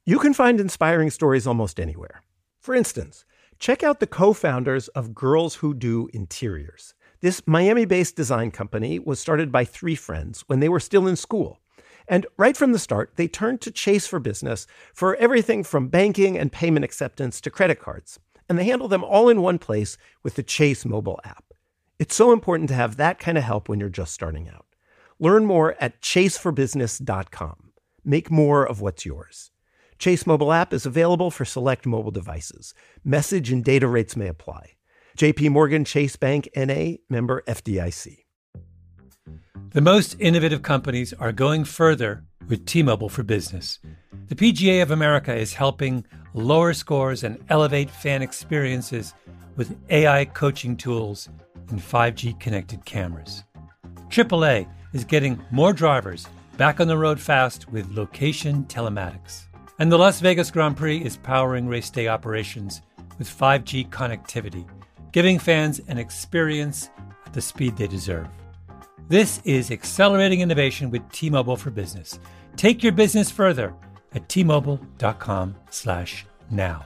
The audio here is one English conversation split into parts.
You can find inspiring stories almost anywhere. For instance, check out the co-founders of Girls Who Do Interiors. This Miami-based design company was started by three friends when they were still in school. And right from the start, they turned to Chase for Business for everything from banking and payment acceptance to credit cards. And they handle them all in one place with the Chase mobile app. It's so important to have that kind of help when you're just starting out. Learn more at chaseforbusiness.com. Make more of what's yours. Chase mobile app is available for select mobile devices. Message and data rates may apply. JP Morgan Chase Bank N.A., member FDIC. The most innovative companies are going further with T-Mobile for Business. The PGA of America is helping lower scores and elevate fan experiences with AI coaching tools and 5G connected cameras. AAA is getting more drivers back on the road fast with location telematics. And the Las Vegas Grand Prix is powering race day operations with 5G connectivity, giving fans an experience at the speed they deserve. This is accelerating innovation with T-Mobile for Business. Take your business further at T-Mobile.com/now.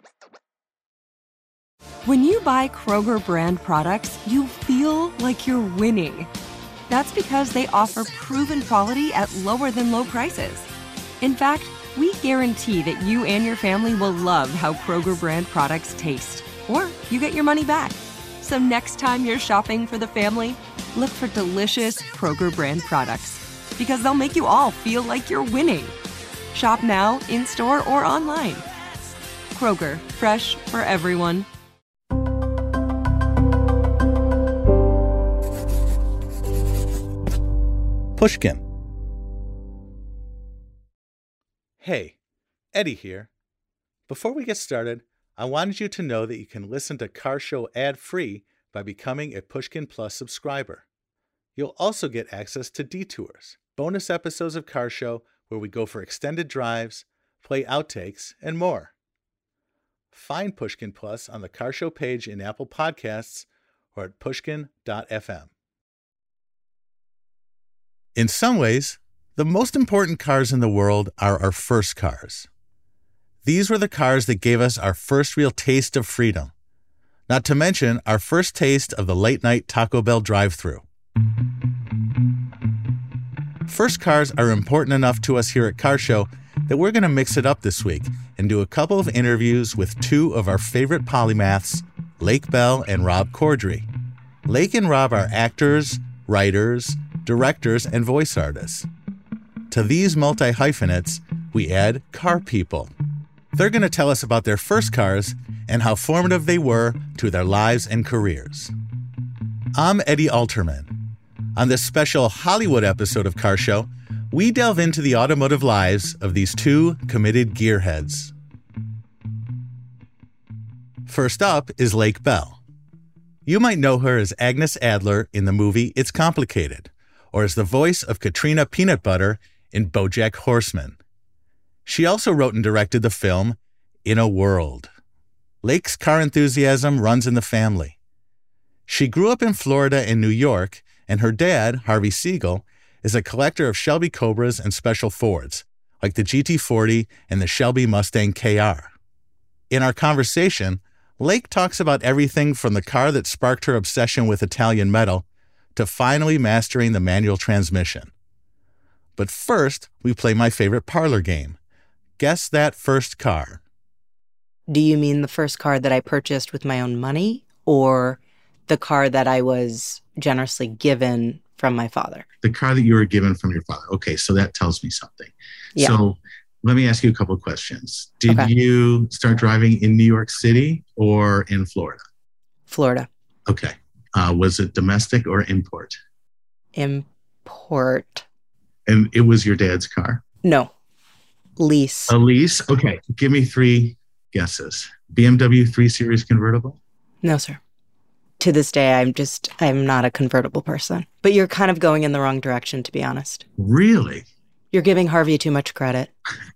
When you buy Kroger brand products, you feel like you're winning. That's because they offer proven quality at lower than low prices. In fact, we guarantee that you and your family will love how Kroger brand products taste, or you get your money back. So next time you're shopping for the family, look for delicious Kroger brand products, because they'll make you all feel like you're winning. Shop now, in-store, or online. Kroger, fresh for everyone. Pushkin. Hey, Eddie here. Before we get started, I wanted you to know that you can listen to Car Show ad-free by becoming a Pushkin Plus subscriber. You'll also get access to Detours, bonus episodes of Car Show where we go for extended drives, play outtakes, and more. Find Pushkin Plus on the Car Show page in Apple Podcasts or at pushkin.fm. In some ways, the most important cars in the world are our first cars. These were the cars that gave us our first real taste of freedom, not to mention our first taste of the late-night Taco Bell drive-thru. First cars are important enough to us here at Car Show that we're going to mix it up this week and do a couple of interviews with two of our favorite polymaths, Lake Bell and Rob Corddry. Lake and Rob are actors, writers, directors, and voice artists. To these multi-hyphenates, we add car people. They're going to tell us about their first cars and how formative they were to their lives and careers. I'm Eddie Alterman. On this special Hollywood episode of Car Show, we delve into the automotive lives of these two committed gearheads. First up is Lake Bell. You might know her as Agnes Adler in the movie It's Complicated, or as the voice of Katrina Peanut Butter in BoJack Horseman. She also wrote and directed the film In a World. Lake's car enthusiasm runs in the family. She grew up in Florida and New York, and her dad, Harvey Siegel, is a collector of Shelby Cobras and Special Fords, like the GT40 and the Shelby Mustang KR. In our conversation, Lake talks about everything from the car that sparked her obsession with Italian metal to finally mastering the manual transmission. But first, we play my favorite parlor game. Guess that first car. Do you mean the first car that I purchased with my own money, or the car that I was generously given from my father? The car that you were given from your father. Okay, so that tells me something. Yeah. So let me ask you a couple of questions. Did you start driving in New York City or in Florida? Florida. Okay. Was it domestic or import? Import. And it was your dad's car? No. Lease. A lease? Okay. Give me three guesses. BMW 3 Series convertible? No, sir. To this day, I'm not a convertible person. But you're kind of going in the wrong direction, to be honest. Really? You're giving Harvey too much credit.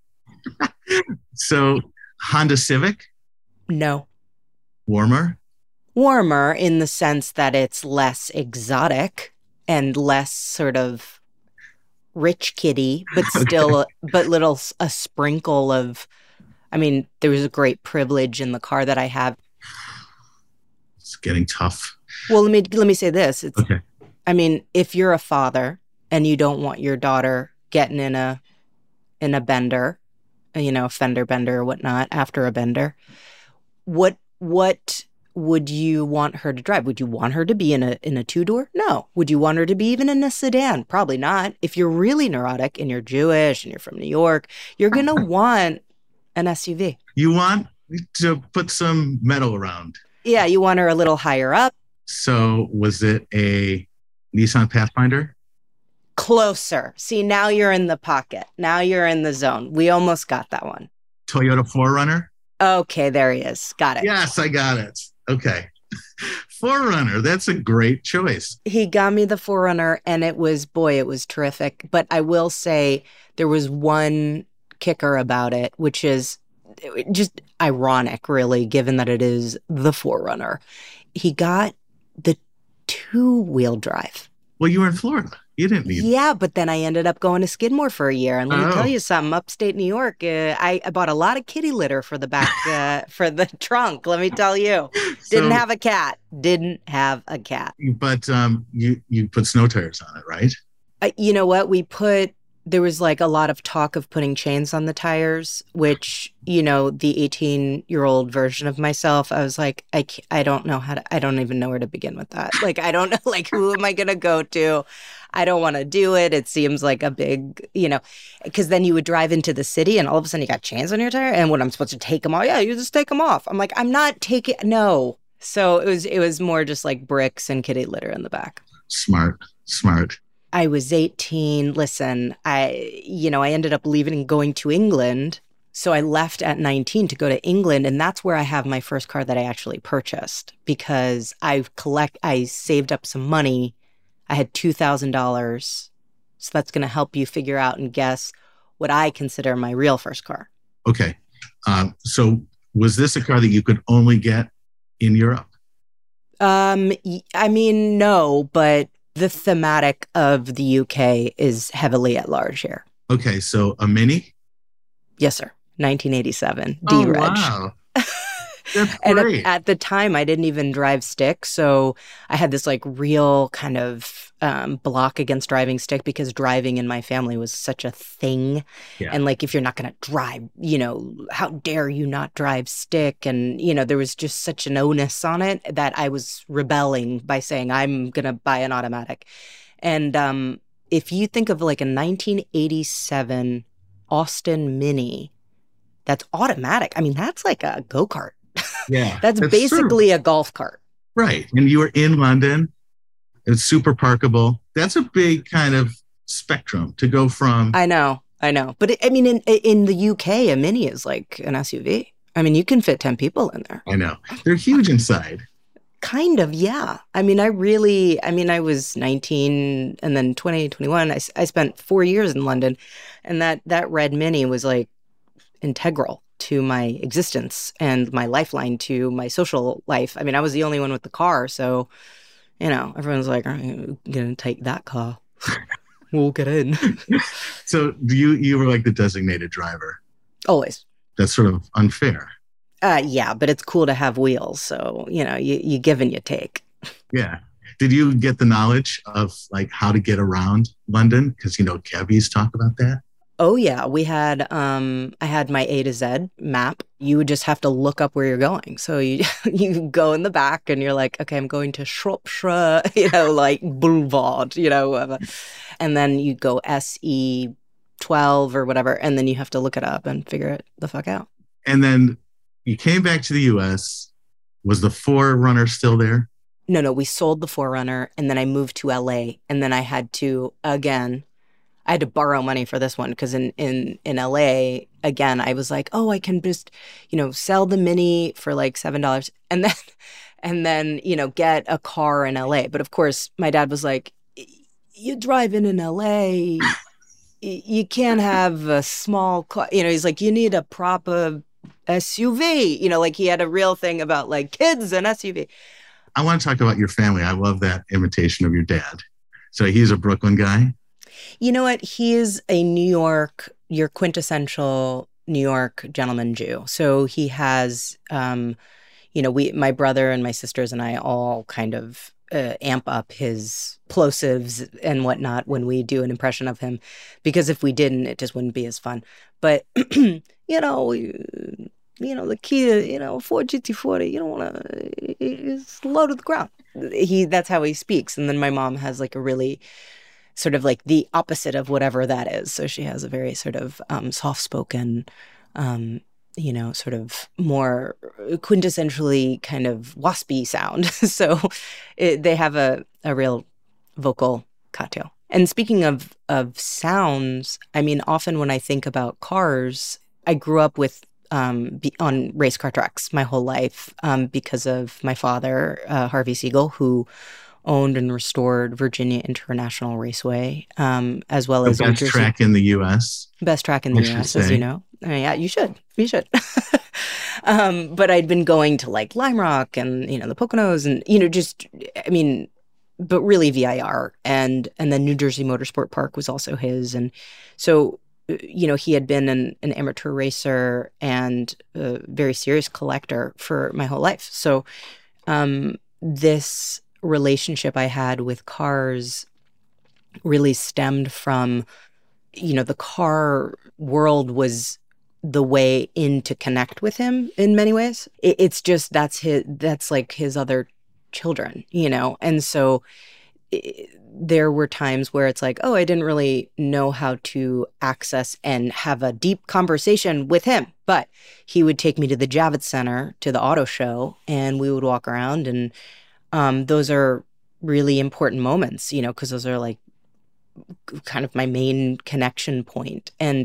So, Honda Civic? No. Warmer? Warmer in the sense that it's less exotic and less sort of rich kitty, but still, but a sprinkle of, I mean, there was a great privilege in the car that I have. It's getting tough. Well, let me say this. It's, Okay. I mean, if you're a father and you don't want your daughter getting in a bender, a fender bender or whatnot after a bender, what would you want her to drive? Would you want her to be in a two-door? No. Would you want her to be even in a sedan? Probably not. If you're really neurotic and you're Jewish and you're from New York, you're going to want an SUV. You want to put some metal around. Yeah, you want her a little higher up. So was it a Nissan Pathfinder? Closer. See, now you're in the pocket. Now you're in the zone. We almost got that one. Toyota 4Runner? Okay, there he is. Got it. Yes, I got it. Okay. 4Runner, that's a great choice. He got me the 4Runner, and it was terrific. But I will say there was one kicker about it, which is just ironic, really, given that it is the 4Runner. He got the 2-wheel drive. Well, you were in Florida. You didn't need. Yeah, but then I ended up going to Skidmore for a year. And let me tell you something, upstate New York, I bought a lot of kitty litter for the back, for the trunk. Let me tell you. Didn't have a cat. But you put snow tires on it, right? You know what? There was like a lot of talk of putting chains on the tires, which, the 18-year-old version of myself, I was like, I don't even know where to begin with that. Like, I don't know, like, who am I going to go to? I don't want to do it. It seems like a big, because then you would drive into the city and all of a sudden you got chains on your tire. And when I'm supposed to take them off, yeah, you just take them off. I'm like, I'm not taking, no. So it was more just like bricks and kitty litter in the back. Smart. I was 18. Listen, I ended up leaving and going to England. So I left at 19 to go to England. And that's where I have my first car that I actually purchased because I saved up some money. I had $2,000. So that's going to help you figure out and guess what I consider my real first car. Okay. So was this a car that you could only get in Europe? I mean, no, but the thematic of the UK is heavily at large here. Okay, so a Mini? Yes, sir. 1987 D-Reg. Wow. That's and great. at the time, I didn't even drive stick. So I had this like real kind of block against driving stick because driving in my family was such a thing. Yeah. And like, if you're not going to drive, how dare you not drive stick? And, there was just such an onus on it that I was rebelling by saying, I'm going to buy an automatic. And if you think of like a 1987 Austin Mini, that's automatic. I mean, that's like a go-kart. Yeah. That's basically a golf cart. Right. And you were in London. It's super parkable. That's a big kind of spectrum to go from. I know. But in the UK, a Mini is like an SUV. I mean, you can fit 10 people in there. I know. They're huge inside. Kind of, yeah. I mean, I was 19 and then 20, 21. I spent 4 years in London. And that red Mini was like integral to my existence and my lifeline to my social life. I mean, I was the only one with the car. So, everyone's like, are you going to take that car? We'll get in. So you were like the designated driver. Always. That's sort of unfair. Yeah, but it's cool to have wheels. So, you give and you take. Yeah. Did you get the knowledge of like how to get around London? Because, cabbies talk about that. Oh, yeah. We had, I had my A to Z map. You would just have to look up where you're going. So you go in the back and you're like, okay, I'm going to Shropshire, like Boulevard, and then you go SE12 or whatever. And then you have to look it up and figure it the fuck out. And then you came back to the US. Was the 4Runner still there? No, we sold the 4Runner and then I moved to LA and then I had to borrow money for this one because in LA, again, I was like, oh, I can just, sell the Mini for like $7 and then, get a car in LA. But of course, my dad was like, you drive in LA, you can't have a small car. He's like, you need a proper SUV. Like he had a real thing about like kids and SUV. I want to talk about your family. I love that imitation of your dad. So he's a Brooklyn guy. You know what? He is your quintessential New York gentleman Jew. So he has, my brother and my sisters and I all kind of amp up his plosives and whatnot when we do an impression of him, because if we didn't, it just wouldn't be as fun. But, the key to, Ford GT40, you don't want to, it's low to the ground. That's how he speaks. And then my mom has like a really sort of like the opposite of whatever that is. So she has a very sort of soft-spoken, sort of more quintessentially kind of waspy sound. So they have a real vocal cocktail. And speaking of sounds, I mean, often when I think about cars, I grew up with on race car tracks my whole life because of my father, Harvey Siegel, who owned and restored Virginia International Raceway, as well as the best track in the U.S. Best track in the U.S., as you know. Yeah, you should. But I'd been going to like Lime Rock and, the Poconos and, but really VIR. And then New Jersey Motorsport Park was also his. And so, he had been an amateur racer and a very serious collector for my whole life. So this relationship I had with cars really stemmed from, the car world was the way in to connect with him in many ways. It's just that's like his other children, and so there were times where it's like, oh, I didn't really know how to access and have a deep conversation with him, but he would take me to the Javits Center, to the auto show, and we would walk around, and those are really important moments, because those are like kind of my main connection point. And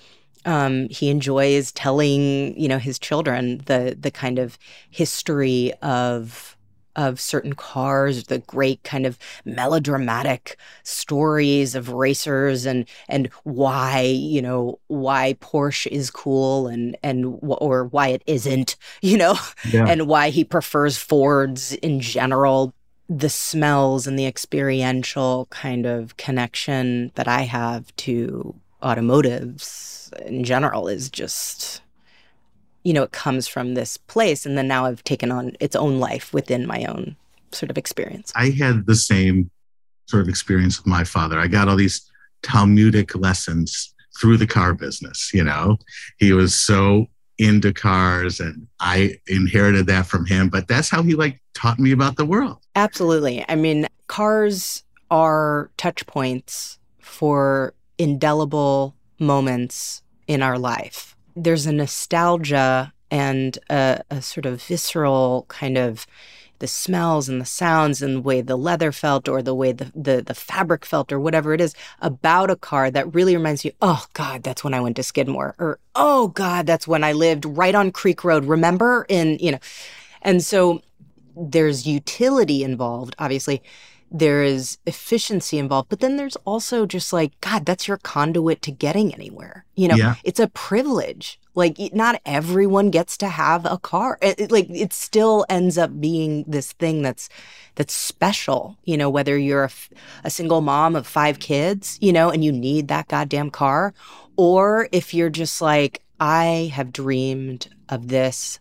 he enjoys telling, his children the kind of history of certain cars, the great kind of melodramatic stories of racers and why, why Porsche is cool or why it isn't, and why he prefers Fords in general. The smells and the experiential kind of connection that I have to automotives in general is just, it comes from this place. And then now I've taken on its own life within my own sort of experience. I had the same sort of experience with my father. I got all these Talmudic lessons through the car business. He was so into cars and I inherited that from him, but that's how he taught me about the world. Absolutely. I mean, cars are touch points for indelible moments in our life. There's a nostalgia and a sort of visceral kind of the smells and the sounds and the way the leather felt or the way the fabric felt or whatever it is about a car that really reminds you, oh, God, that's when I went to Skidmore, or, oh, God, that's when I lived right on Creek Road, remember? And so there's utility involved, obviously. There is efficiency involved, but then there's also just God, that's your conduit to getting anywhere. It's a privilege. Not everyone gets to have a car. It still ends up being this thing that's special, whether you're a single mom of 5 kids, and you need that goddamn car, or if you're just I have dreamed of this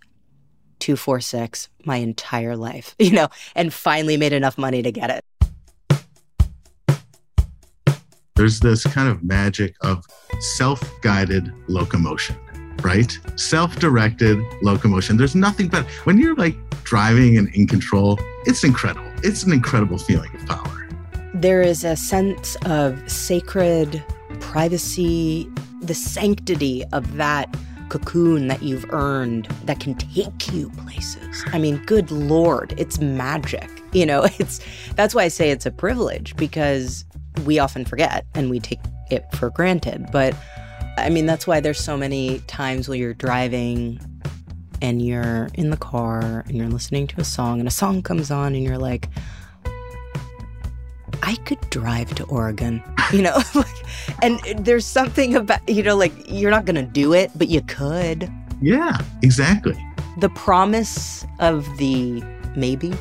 246 my entire life, and finally made enough money to get it. There's this kind of magic of self-guided locomotion, right? Self-directed locomotion. There's nothing but when you're driving and in control, it's incredible. It's an incredible feeling of power. There is a sense of sacred privacy, the sanctity of that cocoon that you've earned that can take you places. I mean, good Lord, it's magic. That's why I say it's a privilege, because we often forget and we take it for granted. But I mean, that's why there's so many times where you're driving and you're in the car and you're listening to a song and a song comes on and you're like, I could drive to Oregon, and there's something about, you're not going to do it, but you could. Yeah, exactly. The promise of the maybe.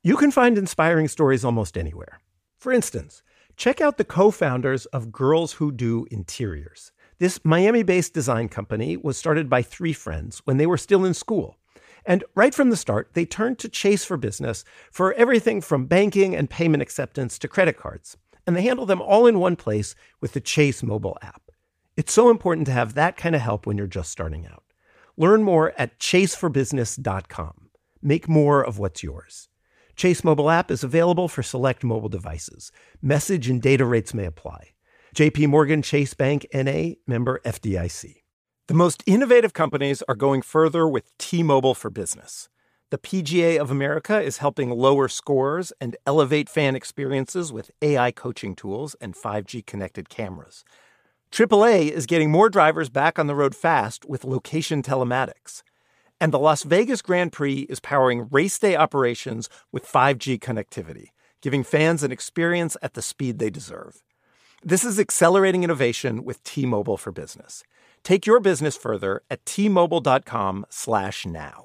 You can find inspiring stories almost anywhere. For instance, check out the co-founders of Girls Who Do Interiors. This Miami-based design company was started by three friends when they were still in school. And right from the start, they turned to Chase for Business for everything from banking and payment acceptance to credit cards. And they handle them all in one place with the Chase mobile app. It's so important to have that kind of help when you're just starting out. Learn more at chaseforbusiness.com. Make more of what's yours. Chase mobile app is available for select mobile devices. Message and data rates may apply. JP Morgan Chase Bank N.A., member FDIC. The most innovative companies are going further with T-Mobile for Business. The PGA of America is helping lower scores and elevate fan experiences with AI coaching tools and 5G connected cameras. AAA is getting more drivers back on the road fast with location telematics. And the Las Vegas Grand Prix is powering race day operations with 5G connectivity, giving fans an experience at the speed they deserve. This is accelerating innovation with T-Mobile for Business. Take your business further at T-Mobile.com/now.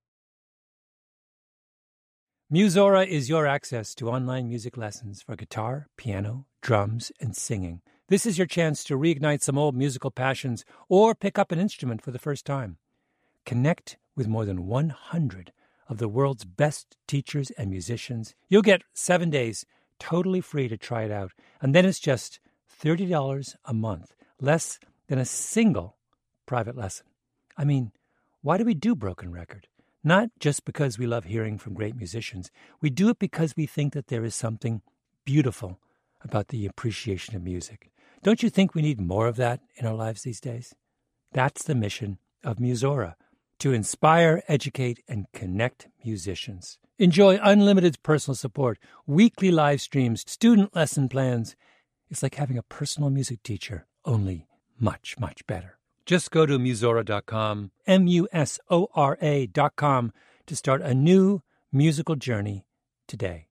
Musora is your access to online music lessons for guitar, piano, drums, and singing. This is your chance to reignite some old musical passions or pick up an instrument for the first time. Connect with more than 100 of the world's best teachers and musicians. You'll get 7 days totally free to try it out. And then it's just $30 a month, less than a single private lesson. I mean, why do we do Broken Record? Not just because we love hearing from great musicians. We do it because we think that there is something beautiful about the appreciation of music. Don't you think we need more of that in our lives these days? That's the mission of Musora, to inspire, educate, and connect musicians. Enjoy unlimited personal support, weekly live streams, student lesson plans. It's like having a personal music teacher, only much, much better. Just go to Musora.com, Musora.com, to start a new musical journey today.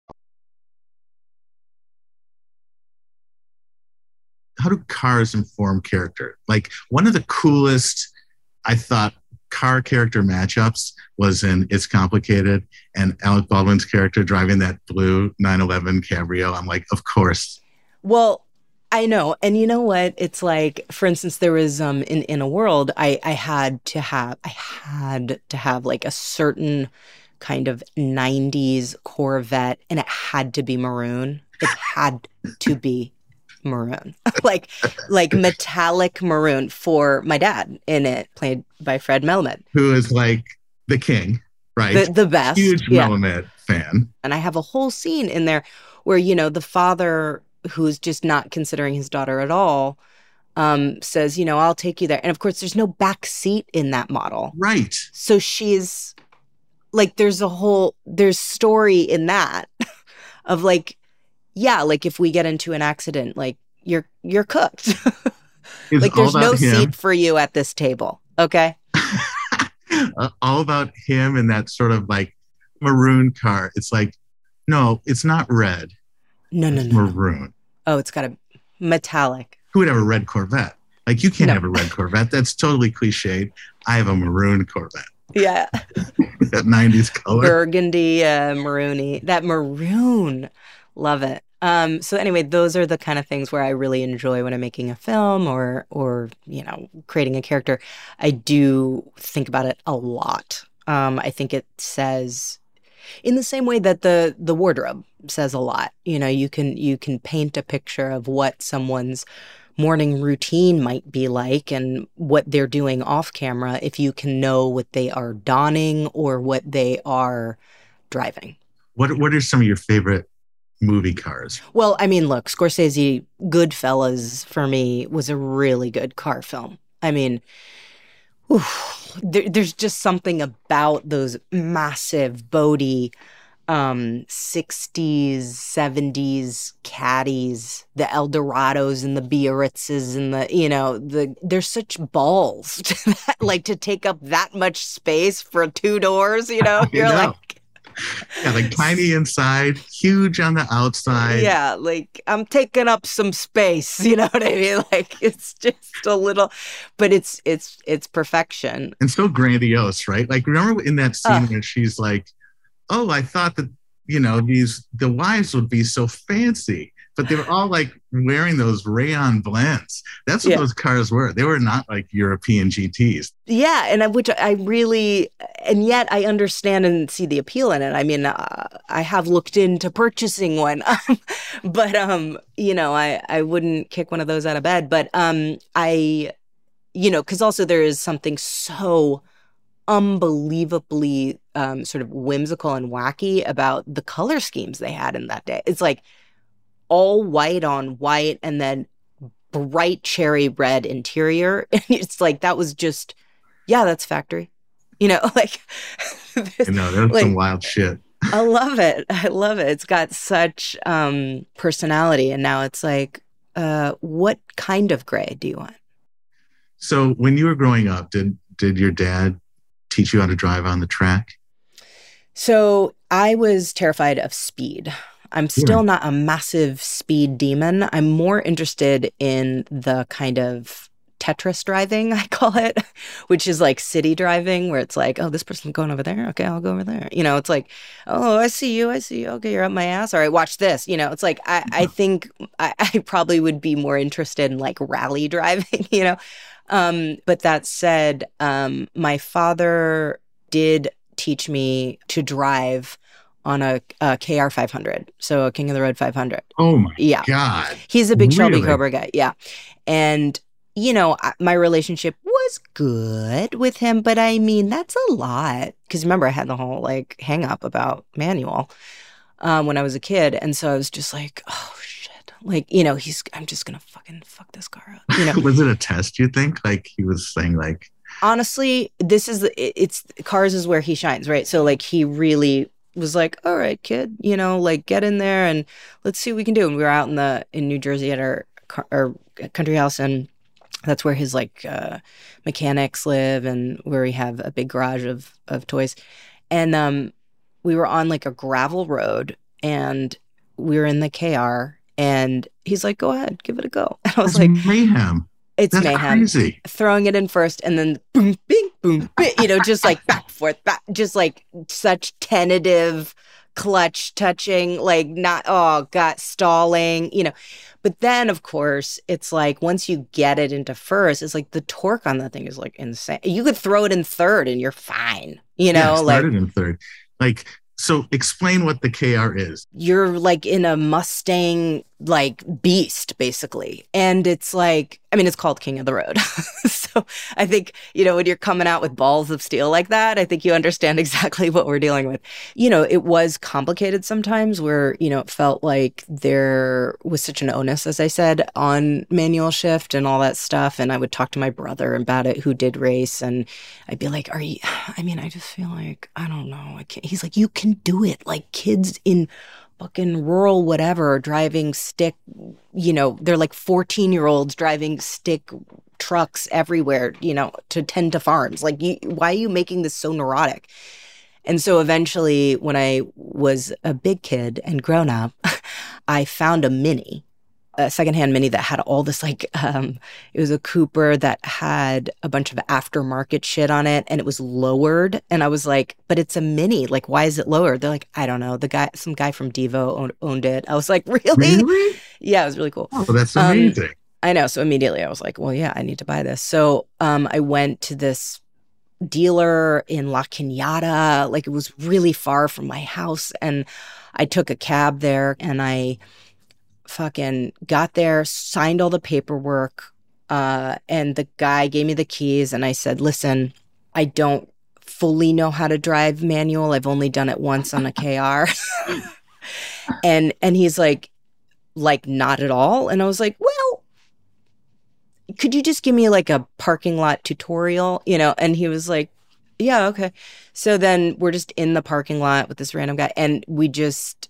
How do cars inform character? Like, one of the coolest, I thought, car character matchups was in It's Complicated, and Alec Baldwin's character driving that blue 911 Cabrio. I'm like, of course. Well, I know. And you know what? It's like, for instance, there was in a world, I had to have like a certain kind of 90s Corvette, and it had to be maroon. It had to be maroon. like metallic maroon for my dad in it, played by Fred Melamed. Who is like the king, right? The best. Huge Melamed fan. And I have a whole scene in there where, you know, the father, who's just not considering his daughter at all, says, you know, I'll take you there. And of course, there's no back seat in that model. Right. So she's like, there's story in that of like, yeah, like if we get into an accident, like you're cooked. Like there's no seat for you at this table. Okay. All about him and that sort of like maroon car. It's like, no, it's not red. No. Maroon. Oh, it's got a metallic. Who would have a red Corvette? Like, you can't have a red Corvette. That's totally cliched. I have a maroon Corvette. Yeah. That 90s color. Burgundy, maroony. That maroon. Love it. So anyway, those are the kind of things where I really enjoy when I'm making a film or you know, creating a character. I do think about it a lot. I think it says, in the same way that the wardrobe says a lot. You know, you can paint a picture of what someone's morning routine might be like and what they're doing off camera if you can know what they are donning or what they are driving. What are some of your favorite movie cars? Well, I mean, look, Scorsese, Goodfellas for me was a really good car film. I mean, there's just something about those massive Bodie 60s, 70s caddies, the Eldorados and the Biarritzes and the, you know, they're such balls to take up that much space for two doors, you know? You're like, yeah, like tiny inside, huge on the outside. Yeah, like I'm taking up some space, you know what I mean? Like it's just a little, but it's perfection. And so grandiose, right? Like remember in that scene where she's like, "Oh, I thought that the wives would be so fancy, but they were all like wearing those rayon blends. That's what those cars were. They were not like European GTs. Yeah, and which I really, and yet I understand and see the appeal in it. I mean, I have looked into purchasing one, but I wouldn't kick one of those out of bed. But because also there is something so unbelievably sort of whimsical and wacky about the color schemes they had in that day. It's like all white on white and then bright cherry red interior. And it's like, that was just, that's factory. Like. There's like, some wild shit. I love it. It's got such personality. And now it's like, what kind of gray do you want? So when you were growing up, did your dad teach you how to drive on the track? So I was terrified of speed. I'm still not a massive speed demon. I'm more interested in the kind of Tetris driving, I call it, which is like city driving, where it's like, oh, this person's going over there. Okay, I'll go over there. It's like, oh, I see you. Okay, you're up my ass. All right, watch this. It's like, I think I probably would be more interested in like rally driving, But that said, my father did teach me to drive on a KR 500, so a King of the Road 500. Oh my God. He's a big Shelby Cobra guy, yeah. And, my relationship was good with him, but I mean, that's a lot. Because remember, I had the whole like hang up about manual when I was a kid. And so I was just like, oh shit. Like, I'm just going to fucking fuck this car up. Was it a test, you think? Like he was saying like. Honestly, it's cars is where he shines, right? So like he really was like, all right, kid, like get in there and let's see what we can do. And we were out in New Jersey at our country house, and that's where his like mechanics live, and where we have a big garage of toys. And we were on like a gravel road, and we were in the KR, and he's like, go ahead, give it a go. And I was like, mayhem. It's That's mayhem. Crazy. Throwing it in first and then boom, bing, boom, bing, just like back, forth, back, just like such tentative clutch touching, like stalling, But then, of course, it's like once you get it into first, it's like the torque on that thing is like insane. You could throw it in third and you're fine, started in third. Like, so explain what the KR is. You're like in a Mustang like beast, basically. And it's like, I mean, it's called King of the Road. So I think, when you're coming out with balls of steel like that, I think you understand exactly what we're dealing with. It was complicated sometimes where, it felt like there was such an onus, as I said, on manual shift and all that stuff. And I would talk to my brother about it, who did race. And I'd be like, I just feel like, I don't know. I can't. He's like, you can do it. Like kids in fucking rural whatever are driving stick, they're like 14-year-olds driving stick trucks everywhere, to tend to farms. Like, why are you making this so neurotic? And so eventually, when I was a big kid and grown up, I found a secondhand Mini that had all this like, it was a Cooper that had a bunch of aftermarket shit on it, and it was lowered. And I was like, but it's a Mini. Like, why is it lowered? They're like, I don't know. Some guy from Devo owned it. I was like, really? Really? Yeah, it was really cool. Oh, that's amazing. I know. So immediately I was like, well, yeah, I need to buy this. So I went to this dealer in La Cañada. Like, it was really far from my house. And I took a cab there, and I fucking got there, signed all the paperwork, and the guy gave me the keys, and I said, listen, I don't fully know how to drive manual. I've only done it once on a KR. and he's like, not at all. And I was like, well, could you just give me like a parking lot tutorial, And he was like, yeah, okay. So then we're just in the parking lot with this random guy, and we just,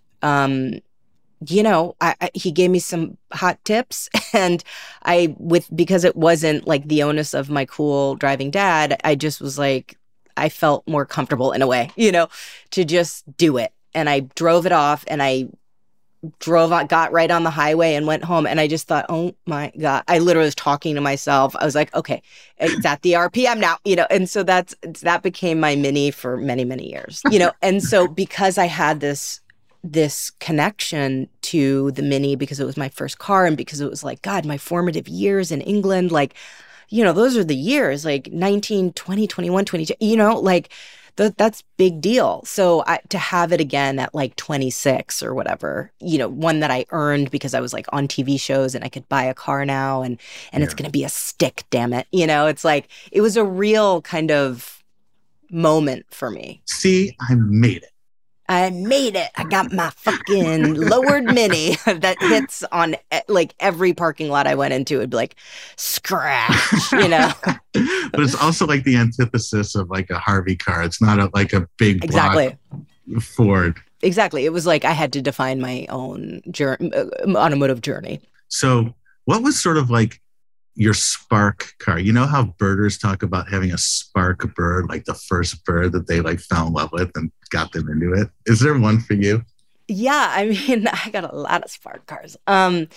he gave me some hot tips, and because it wasn't like the onus of my cool driving dad, I just was like, I felt more comfortable in a way, to just do it. And I drove it off, and I got right on the highway and went home. And I just thought, oh my God, I literally was talking to myself. I was like, okay, it's at the RPM now, and so that became my Mini for many, many years, and so because I had this this connection to the Mini because it was my first car and because it was like, God, my formative years in England, like, those are the years, like 19, 20, 21, 22, like that's big deal. So to have it again at like 26 or whatever, one that I earned because I was like on TV shows and I could buy a car now and it's going to be a stick, damn it. It's like, it was a real kind of moment for me. See, I made it. I got my fucking lowered Mini that hits on like every parking lot I went into. It'd be like, scratch, But it's also like the antithesis of like a Harvey car. It's not like a big exactly Ford. Exactly. It was like I had to define my own automotive journey. So what was sort of like your spark car? You know how birders talk about having a spark bird, like the first bird that they like fell in love with and got them into it? Is there one for you? Yeah, I mean, I got a lot of spark cars. When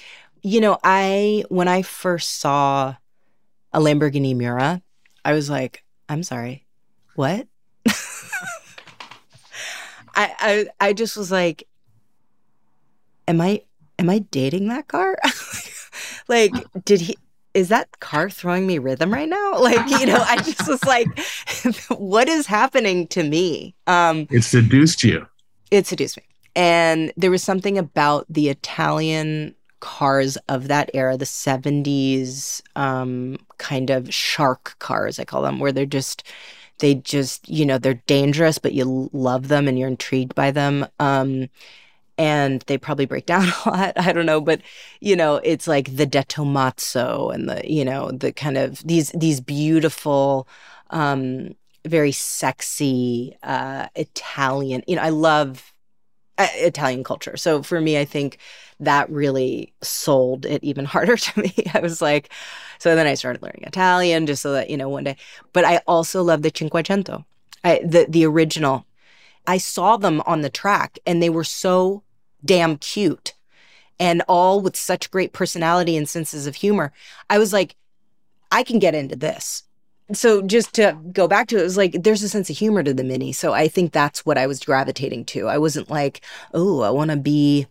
I first saw a Lamborghini Miura, I was like, I'm sorry, what? I just was like, am I dating that car? Like, is that car throwing me rhythm right now? Like, I just was like, what is happening to me? It seduced you. It seduced me. And there was something about the Italian cars of that era, the 70s kind of shark cars, I call them, where they're dangerous, but you love them and you're intrigued by them. And they probably break down a lot. I don't know. But, it's like the De Tommaso and the kind of these beautiful, very sexy Italian. I love Italian culture. So for me, I think that really sold it even harder to me. I was like, so then I started learning Italian just so that, one day. But I also love the Cinquecento, the original. I saw them on the track and they were so damn cute and all with such great personality and senses of humor. I was like, I can get into this. So just to go back to it, it was like, there's a sense of humor to the Mini. So I think that's what I was gravitating to. I wasn't like, oh, I want to be,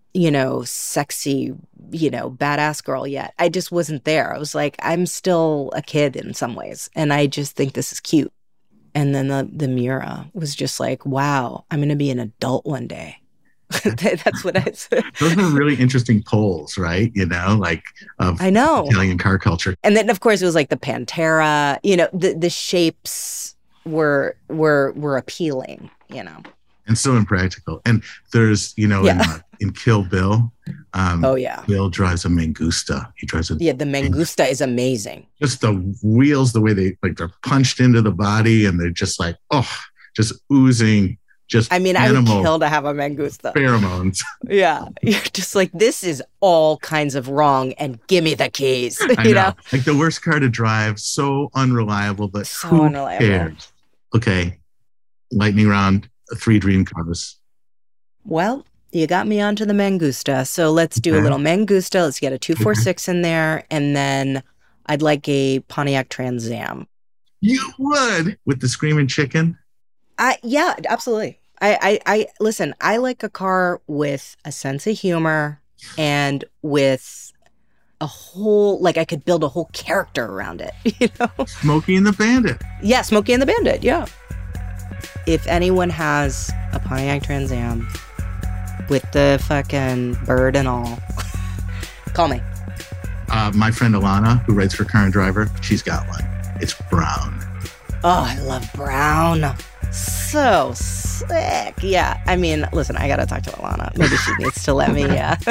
sexy, badass girl yet. I just wasn't there. I was like, I'm still a kid in some ways. And I just think this is cute. And then the Miura was just like, wow, I'm going to be an adult one day. That's what I said. Those are really interesting polls, right? Of I know Italian car culture. And then, of course, it was like the Pantera. The shapes were appealing. And so impractical. And there's, in Kill Bill. Oh yeah. Bill drives a Mangusta. He drives a the Mangusta is amazing. Just the wheels, the way they're punched into the body, and they're just like just oozing. I would kill to have a Mangusta. Pheromones. Yeah. You're just like, this is all kinds of wrong and give me the keys. I know. Like the worst car to drive, so unreliable, but who cares? Okay. Lightning round, 3 dream cars. Well, you got me onto the Mangusta. So let's do a little Mangusta. Let's get a 246 in there. And then I'd like a Pontiac Trans Am. You would? With the screaming chicken? Yeah, absolutely. I listen, I like a car with a sense of humor and with a whole, like I could build a whole character around it, Smokey and the Bandit. Yeah, Smokey and the Bandit, yeah. If anyone has a Pontiac Trans Am with the fucking bird and all, call me. My friend Alana, who writes for Car and Driver, she's got one. It's brown. Oh, I love brown. So sick. Yeah. I mean, listen, I got to talk to Alana. Maybe she needs to let me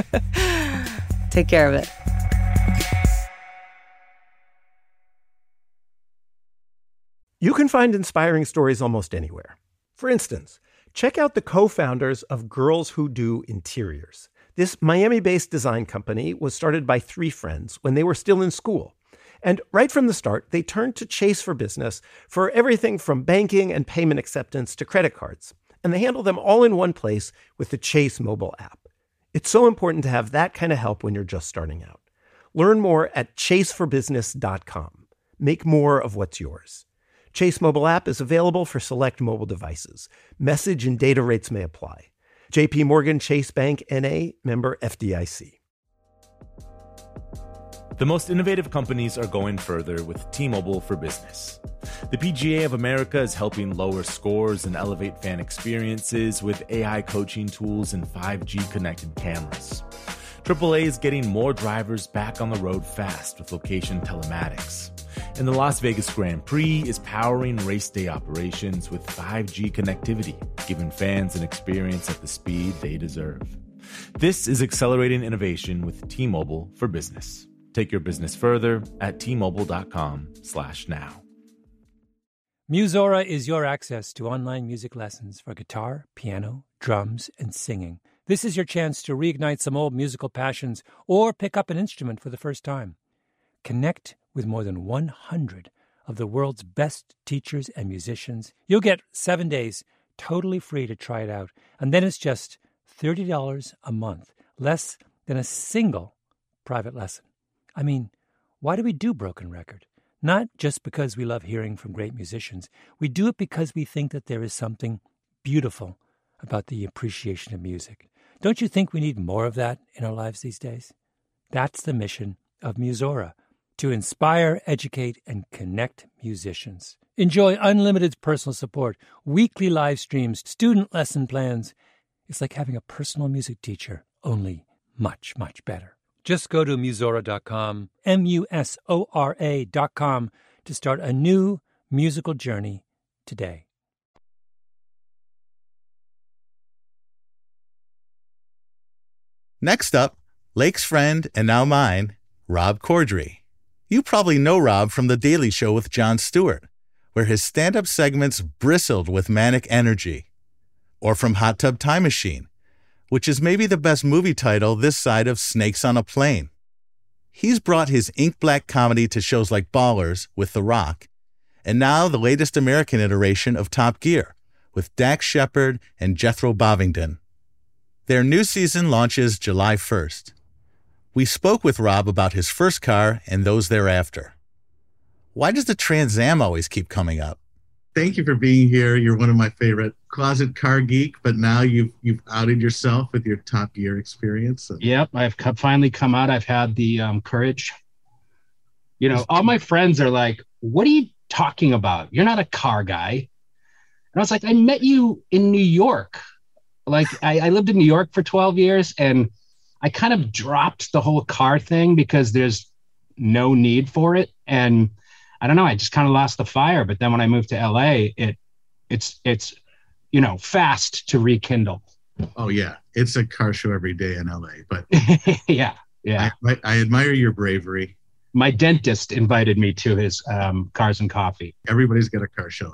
take care of it. You can find inspiring stories almost anywhere. For instance, check out the co-founders of Girls Who Do Interiors. This Miami-based design company was started by 3 friends when they were still in school. And right from the start, they turned to Chase for Business for everything from banking and payment acceptance to credit cards. And they handle them all in one place with the Chase mobile app. It's so important to have that kind of help when you're just starting out. Learn more at chaseforbusiness.com. Make more of what's yours. Chase mobile app is available for select mobile devices. Message and data rates may apply. JP Morgan Chase Bank N.A., member FDIC. The most innovative companies are going further with T-Mobile for Business. The PGA of America is helping lower scores and elevate fan experiences with AI coaching tools and 5G connected cameras. AAA is getting more drivers back on the road fast with location telematics. And the Las Vegas Grand Prix is powering race day operations with 5G connectivity, giving fans an experience at the speed they deserve. This is accelerating innovation with T-Mobile for Business. Take your business further at T-Mobile.com/now. Musora is your access to online music lessons for guitar, piano, drums, and singing. This is your chance to reignite some old musical passions or pick up an instrument for the first time. Connect with more than 100 of the world's best teachers and musicians. You'll get 7 days totally free to try it out, and then it's just $30 a month, less than a single private lesson. I mean, why do we do Broken Record? Not just because we love hearing from great musicians. We do it because we think that there is something beautiful about the appreciation of music. Don't you think we need more of that in our lives these days? That's the mission of Musora, to inspire, educate, and connect musicians. Enjoy unlimited personal support, weekly live streams, student lesson plans. It's like having a personal music teacher, only much, much better. Just go to Musora.com, Musora.com, to start a new musical journey today. Next up, Lake's friend and now mine, Rob Corddry. You probably know Rob from The Daily Show with Jon Stewart, where his stand-up segments bristled with manic energy. Or from Hot Tub Time Machine, which is maybe the best movie title this side of Snakes on a Plane. He's brought his ink-black comedy to shows like Ballers with The Rock, and now the latest American iteration of Top Gear with Dax Shepard and Jethro Bovingdon. Their new season launches July 1st. We spoke with Rob about his first car and those thereafter. Why does the Trans Am always keep coming up? Thank you for being here. You're one of my favorite closet car geek, but now you've outed yourself with your Top Gear experience. Yep, I've finally come out. I've had the courage. You know, all my friends are like, what are you talking about? You're not a car guy. And I was like, I met you in New York. Like, I lived in New York for 12 years, and I kind of dropped the whole car thing because there's no need for it. And I don't know, I just kind of lost the fire. But then when I moved to LA, it's fast to rekindle. Oh yeah, it's a car show every day in LA. But yeah. I admire your bravery. My dentist invited me to his Cars and Coffee. Everybody's got a car show.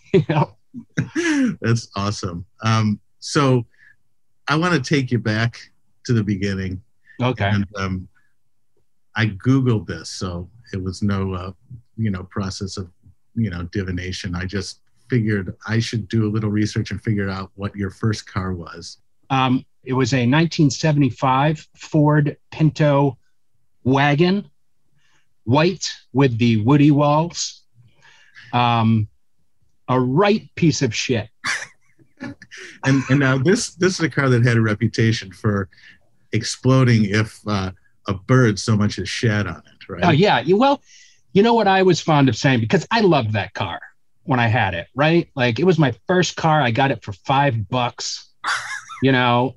That's awesome. So I want to take you back to the beginning. Okay. And I Googled this, so it was no process of divination. I just figured I should do a little research and figure out what your first car was. It was a 1975 Ford Pinto wagon, white with the woody walls. A right piece of shit. And now this is a car that had a reputation for exploding if a bird so much as shat on it, right? Oh yeah. Well, you know what I was fond of saying, because I loved that car when I had it, right? Like, it was my first car. I got it for $5. $5.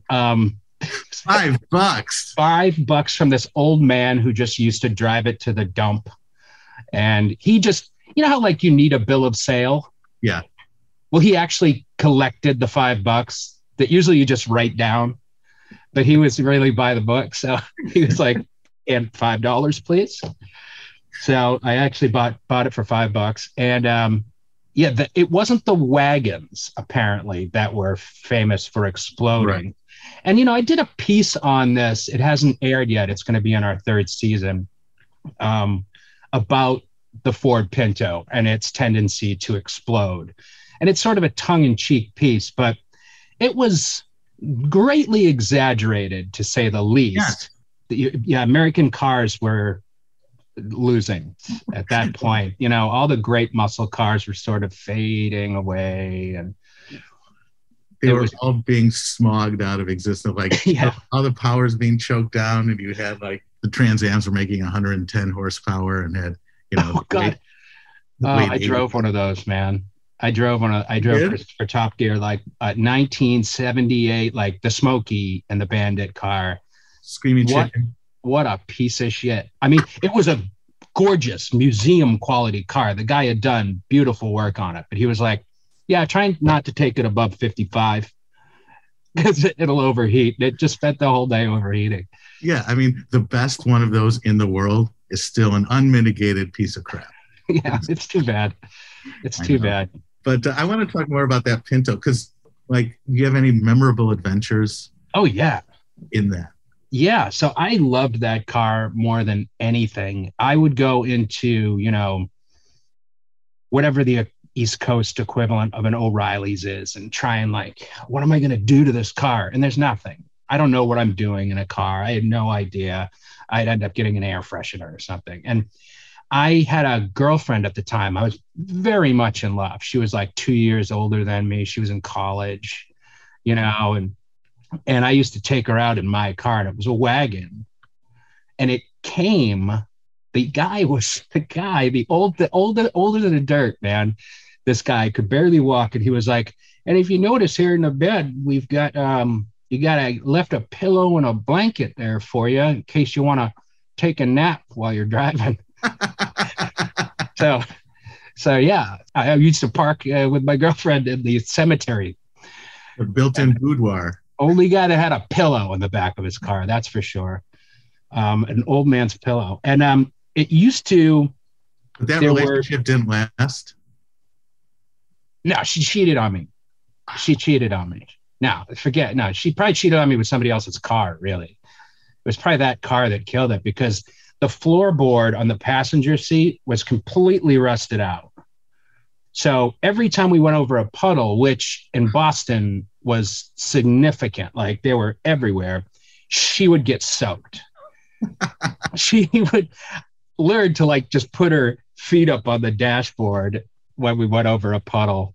$5 from this old man who just used to drive it to the dump. And he just, you know how like you need a bill of sale? Yeah. Well, he actually collected the $5 that usually you just write down, but he was really by the book. So he was like, and $5, please. So I actually bought it for $5. And it wasn't the wagons, apparently, that were famous for exploding. Right. And, I did a piece on this. It hasn't aired yet. It's going to be in our third season, about the Ford Pinto and its tendency to explode. And it's sort of a tongue-in-cheek piece, but it was greatly exaggerated, to say the least. Yeah, American cars were losing at that point. All the great muscle cars were sort of fading away. And They were all being smogged out of existence. Like all the power's being choked down, and you had like the Trans Ams were making 110 horsepower and had, Oh God. I drove one of those, man. I drove for Top Gear, like 1978, like the Smokey and the Bandit car. Screaming Chicken. What a piece of shit. I mean, it was a gorgeous museum quality car. The guy had done beautiful work on it, but he was like, yeah, trying not to take it above 55 because it'll overheat. It just spent the whole day overheating. Yeah, I mean, the best one of those in the world is still an unmitigated piece of crap. Yeah, it's too bad. It's too bad. But I want to talk more about that Pinto because, like, do you have any memorable adventures? Oh, yeah. In that? Yeah, so I loved that car more than anything. I would go into, whatever the East Coast equivalent of an O'Reilly's is and try and like, what am I going to do to this car? And there's nothing. I don't know what I'm doing in a car. I had no idea. I'd end up getting an air freshener or something. And I had a girlfriend at the time. I was very much in love. She was like 2 years older than me. She was in college, and I used to take her out in my car, and it was a wagon. And it came, older than the dirt, man. This guy could barely walk, and he was like, and if you notice here in the bed, we've got left a pillow and a blanket there for you in case you want to take a nap while you're driving. So yeah, I used to park with my girlfriend in the cemetery. A built-in boudoir. Only guy that had a pillow in the back of his car, that's for sure. An old man's pillow. And it used to. But that relationship didn't last. No, she cheated on me. She probably cheated on me with somebody else's car, really. It was probably that car that killed it because the floorboard on the passenger seat was completely rusted out. So every time we went over a puddle, which in Boston was significant, like they were everywhere, she would get soaked. She would learn to like just put her feet up on the dashboard when we went over a puddle.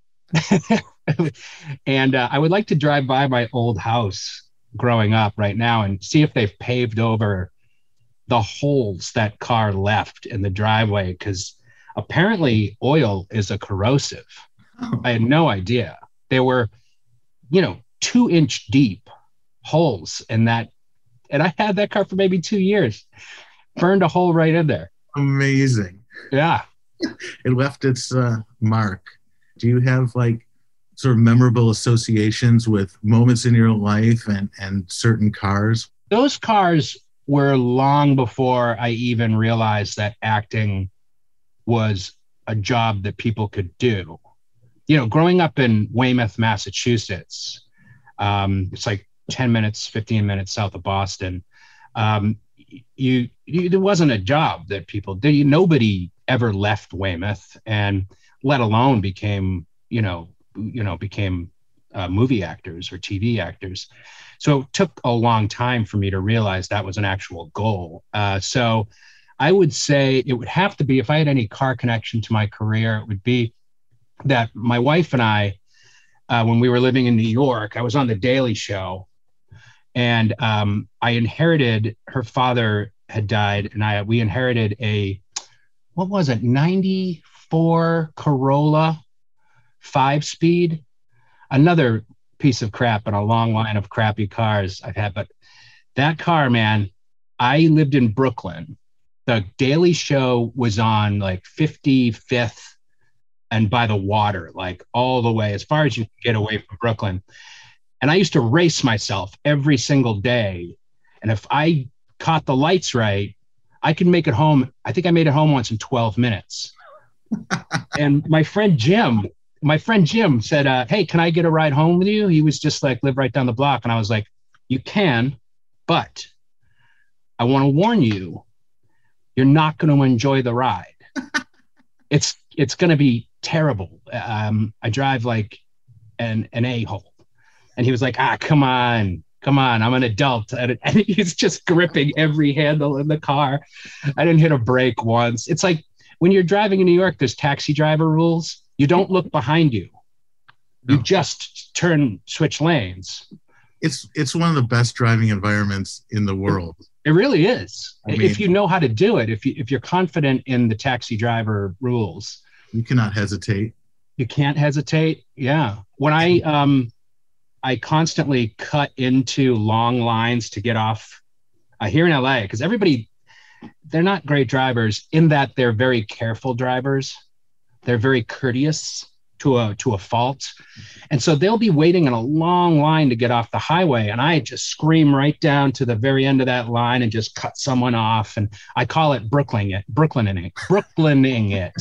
And I would like to drive by my old house growing up right now and see if they've paved over the holes that car left in the driveway, because apparently oil is a corrosive. I had no idea. There were, 2-inch deep holes in that. And I had that car for maybe 2 years. Burned a hole right in there. Amazing. Yeah. It left its mark. Do you have like sort of memorable associations with moments in your life and certain cars? Those cars were long before I even realized that acting was a job that people could do. Growing up in Weymouth, Massachusetts, it's like 10 minutes, 15 minutes south of Boston. There wasn't a job that people did. Nobody ever left Weymouth, and let alone became movie actors or TV actors. So it took a long time for me to realize that was an actual goal. So I would say it would have to be, if I had any car connection to my career, it would be that my wife and I, when we were living in New York, I was on The Daily Show, and I inherited, her father had died, and we inherited a, 94 Corolla 5-speed, another piece of crap in a long line of crappy cars I've had. But that car, man, I lived in Brooklyn. The Daily Show was on like 55th and by the water, like all the way as far as you can get away from Brooklyn. And I used to race myself every single day. And if I caught the lights right, I could make it home. I think I made it home once in 12 minutes. And my friend Jim said, hey, can I get a ride home with you? He was just like, live right down the block. And I was like, you can, but I want to warn you, you're not going to enjoy the ride. It's going to be terrible. I drive like an a-hole. And he was like, come on, I'm an adult. And he's just gripping every handle in the car. I didn't hit a brake once. It's like when you're driving in New York, there's taxi driver rules. You don't look behind you. You No. just switch lanes. It's one of the best driving environments in the world. It really is. I mean, if you know how to do it, if you're confident in the taxi driver rules, you cannot hesitate. you can't hesitate. Yeah. When I constantly cut into long lines to get off here in LA, because they're not great drivers in that they're very careful drivers. They're very courteous to a fault. And so they'll be waiting in a long line to get off the highway. And I just scream right down to the very end of that line and just cut someone off. And I call it Brooklyning it.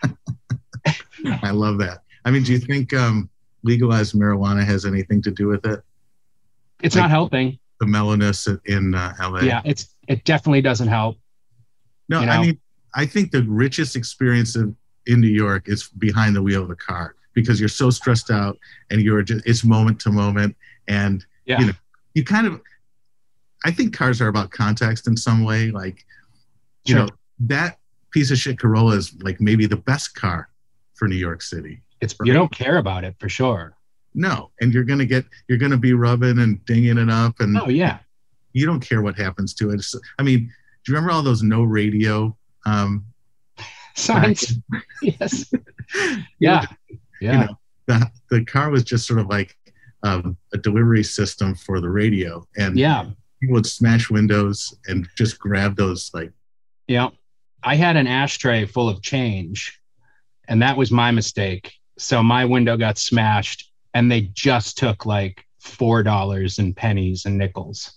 I love that. I mean, do you think legalized marijuana has anything to do with it? It's not helping. The mellowness in LA? Yeah, it definitely doesn't help. No, You know? I mean, I think the richest experience in New York is behind the wheel of a car, because you're so stressed out and it's moment to moment. And, Yeah. you know, you kind of, I think cars are about context in some way. Like, you Sure. know, that piece of shit Corolla is like maybe the best car for New York City. You don't care about it for sure. No. And you're going to be rubbing and dinging it up. And Oh yeah. you don't care what happens to it. I mean, do you remember all those no radio Signs. Yes. Yeah. Yeah. You know, the car was just sort of like a delivery system for the radio, and Yeah. people would smash windows and just grab those like. Yeah. I had an ashtray full of change, and that was my mistake. So my window got smashed, and they just took like $4 in pennies and nickels,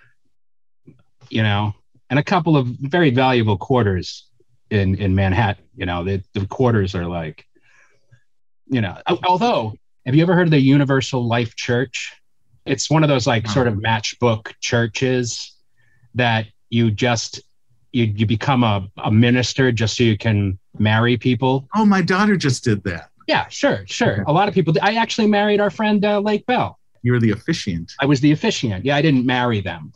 you know, and a couple of very valuable quarters in Manhattan. You know, the quarters are like, you know, although, have you ever heard of the Universal Life Church? It's one of those like sort of matchbook churches that you become a minister just so you can marry people. Oh, my daughter just did that. Yeah, sure. A lot of people. I actually married our friend Lake Bell. You were the officiant. I was the officiant. Yeah, I didn't marry them.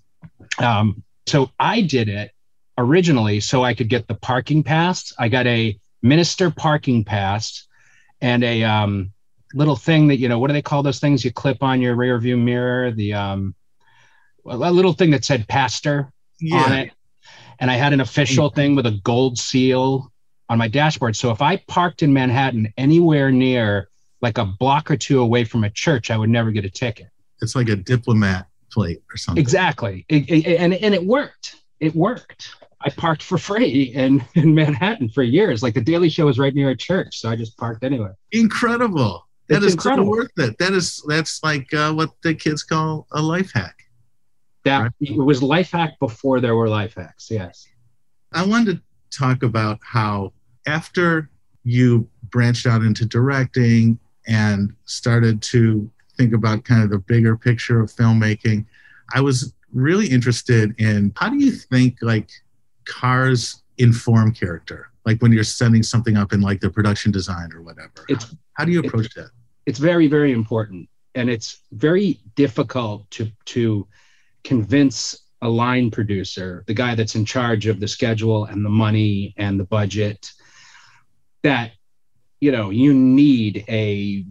So I did it originally so I could get the parking pass. I got a minister parking pass and a little thing that, you know, what do they call those things you clip on your rear view mirror? A little thing that said pastor on it. And I had an official thing with a gold seal on my dashboard. So if I parked in Manhattan anywhere near like a block or two away from a church, I would never get a ticket. It's like a diplomat plate or something. Exactly. And it worked. It worked. I parked for free in Manhattan for years. Like the Daily Show was right near a church. So I just parked anywhere. Incredible. That is incredible. So worth it. That's like what the kids call a life hack. It was life hack before there were life hacks. Yes. I wanted to talk about how after you branched out into directing and started to think about kind of the bigger picture of filmmaking, I was really interested in how do you think like cars inform character? Like when you're setting something up in like the production design or whatever. How do you approach that? It's very, very important. And it's very difficult to convince a line producer, the guy that's in charge of the schedule and the money and the budget, that, you know, you need a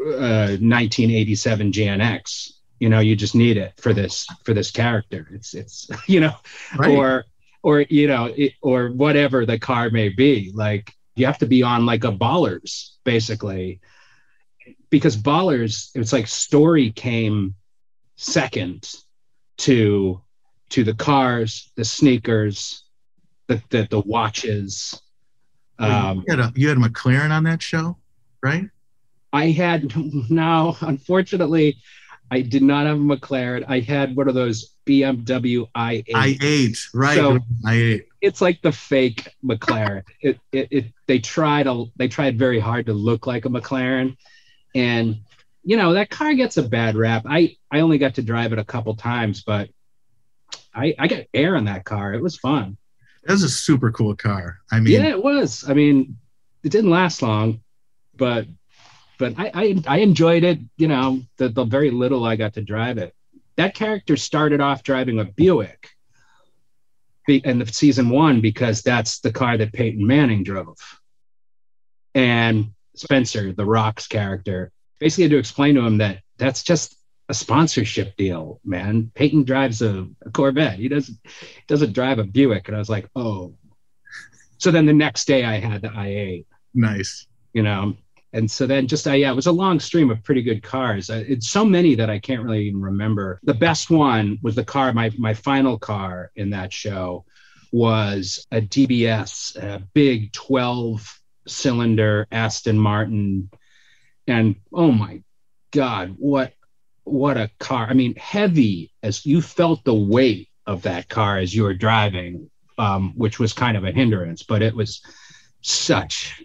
1987 GNX. You know, you just need it for this character. It's you know, right. or you know, or whatever the car may be. Like you have to be on like a Ballers basically, because Ballers, it's like story came second to the cars, the sneakers, the watches. You had a McLaren on that show, right? Unfortunately, I did not have a McLaren. I had one of those BMW i8. i8, right? So i8. It's like the fake McLaren. They tried very hard to look like a McLaren, and you know that car gets a bad rap. I only got to drive it a couple times, but I got air in that car. It was fun. That was a super cool car. I mean, yeah, it was. I mean, it didn't last long, but I enjoyed it. You know, the very little I got to drive it. That character started off driving a Buick in the season 1 because that's the car that Peyton Manning drove. And Spencer, the Rock's character, basically had to explain to him that that's just a sponsorship deal, man. Peyton drives a Corvette. He doesn't drive a Buick. And I was like, oh. So then the next day I had the i8. Nice. You know, and so then it was a long stream of pretty good cars. It's so many that I can't really even remember. The best one was the car, my final car in that show was a DBS, a big 12-cylinder Aston Martin. And oh my God, what a car. I mean, heavy, as you felt the weight of that car as you were driving, which was kind of a hindrance, but it was such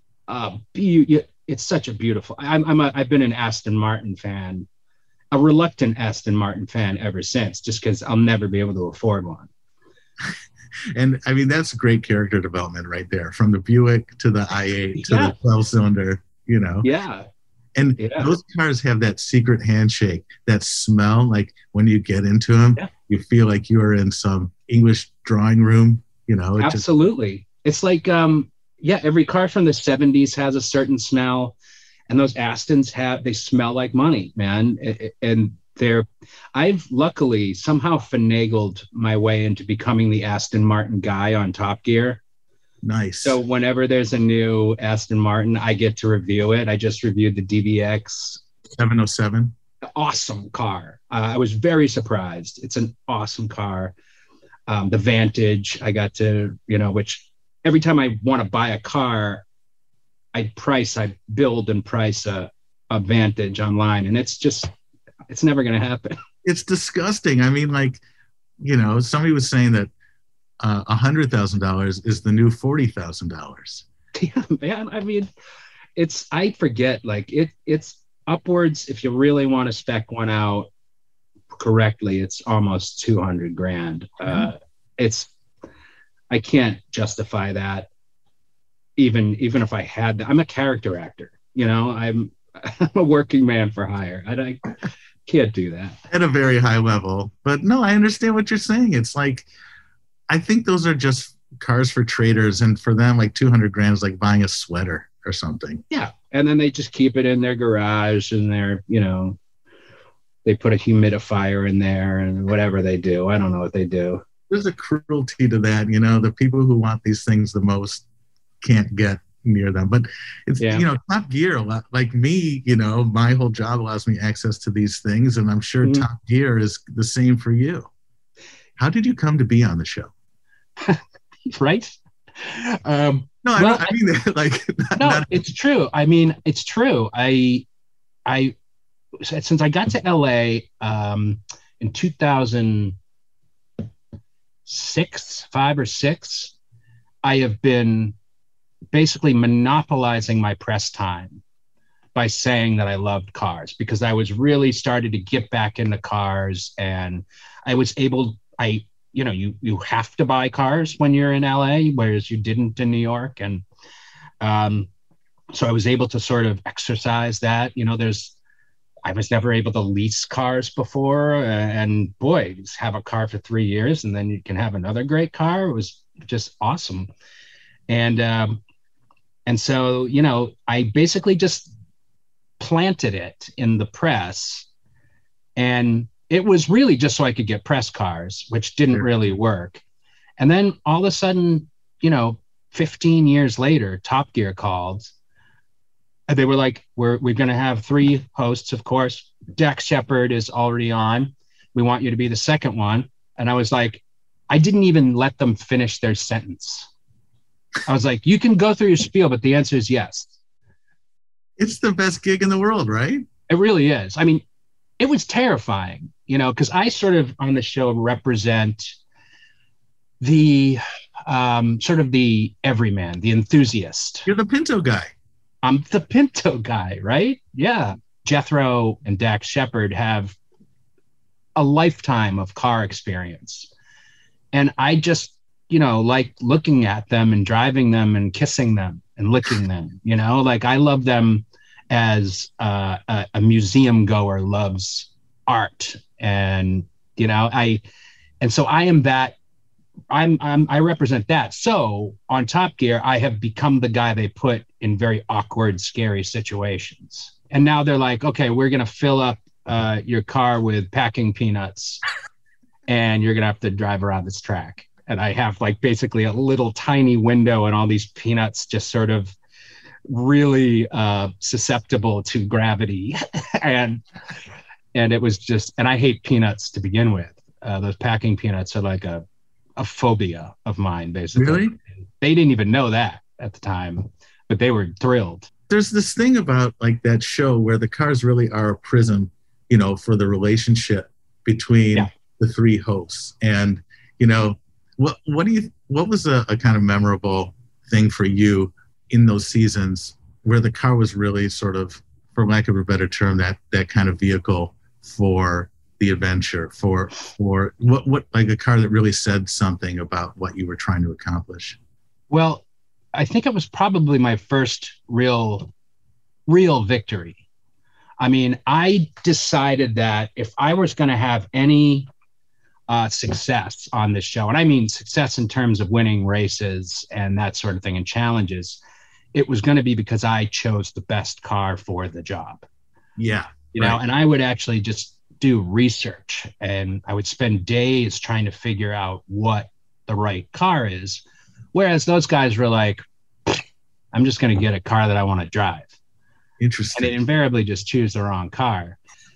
it's such a beautiful. I've been an Aston Martin fan, a reluctant Aston Martin fan ever since, just because I'll never be able to afford one. And I mean, that's great character development right there, from the Buick to the i8 to the 12-cylinder, you know. Yeah. And those cars have that secret handshake, that smell. Like when you get into them, you feel like you are in some English drawing room, you know. Absolutely. It's like, every car from the 70s has a certain smell, and those Astons they smell like money, man. And I've luckily somehow finagled my way into becoming the Aston Martin guy on Top Gear. Nice. So whenever there's a new Aston Martin, I get to review it. I just reviewed the DBX 707. Awesome car. I was very surprised. It's an awesome car. The Vantage, I got to, which every time I want to buy a car, I build and price a Vantage online. And it's never going to happen. It's disgusting. I mean, somebody was saying that $100,000 is the new $40,000. Yeah, man. I mean, I forget, it's upwards. If you really want to spec one out correctly, it's almost 200 grand. I can't justify that. Even if I had that. I'm a character actor, I'm a working man for hire. I can't do that at a very high level. But no, I understand what you're saying. It's like, I think those are just cars for traders, and for them, like 200 grand is like buying a sweater or something. Yeah. And then they just keep it in their garage, and they put a humidifier in there and whatever they do. I don't know what they do. There's a cruelty to that. The people who want these things the most can't get near them. But it's, Top Gear, like me, my whole job allows me access to these things. And I'm sure Top Gear is the same for you. How did you come to be on the show? Right? No, I mean, it's true. I mean, it's true. I since I got to LA in 2005 or 6, I have been basically monopolizing my press time by saying that I loved cars, because I was really started to get back into cars, and I was able, you have to buy cars when you're in LA, whereas you didn't in New York. And so I was able to sort of exercise that, I was never able to lease cars before, and boy, just have a car for 3 years and then you can have another great car. It was just awesome. And so, I basically just planted it in the press, and it was really just so I could get press cars, which didn't really work. And then all of a sudden, 15 years later, Top Gear called. And they were like, we're going to have 3 hosts, of course. Dax Shepard is already on. We want you to be the second one. And I was like, I didn't even let them finish their sentence. I was like, you can go through your spiel, but the answer is yes. It's the best gig in the world, right? It really is. I mean, it was terrifying, because I sort of on the show represent the sort of the everyman, the enthusiast. You're the Pinto guy. I'm the Pinto guy, right? Yeah. Jethro and Dax Shepard have a lifetime of car experience. And I just, like looking at them and driving them and kissing them and licking them, I love them as a museum goer loves art. And, so I am that. I represent that. So on Top Gear, I have become the guy they put in very awkward, scary situations. And now they're like, okay, we're going to fill up your car with packing peanuts and you're going to have to drive around this track. And I have like basically a little tiny window and all these peanuts just sort of really susceptible to gravity. and it was just, and I hate peanuts to begin with. Those packing peanuts are like a phobia of mine, basically. Really? They didn't even know that at the time, but they were thrilled. There's this thing about like that show where the cars really are a prism, for the relationship between the three hosts. And, what was a kind of memorable thing for you in those seasons where the car was really sort of, for lack of a better term, that kind of vehicle for the adventure, for what like a car that really said something about what you were trying to accomplish? Well, I think it was probably my first real victory. I mean, I decided that if I was going to have any success on this show, and I mean success in terms of winning races and that sort of thing and challenges, it was going to be because I chose the best car for the job. Yeah. And I would actually just do research and I would spend days trying to figure out what the right car is. Whereas those guys were like, I'm just going to get a car that I want to drive. Interesting. And they invariably just choose the wrong car.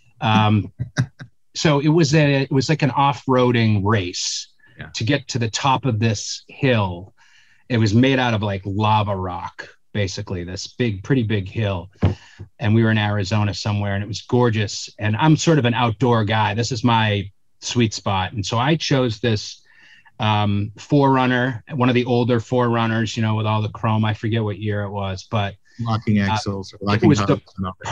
So it was like an off-roading race to get to the top of this hill. It was made out of like lava rock, basically, this pretty big hill. And we were in Arizona somewhere and it was gorgeous. And I'm sort of an outdoor guy. This is my sweet spot. And so I chose this 4Runner, one of the older 4Runners, with all the chrome. I forget what year it was, but locking axles. It was the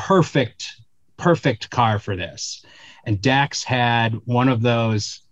perfect car for this. And Dax had one of those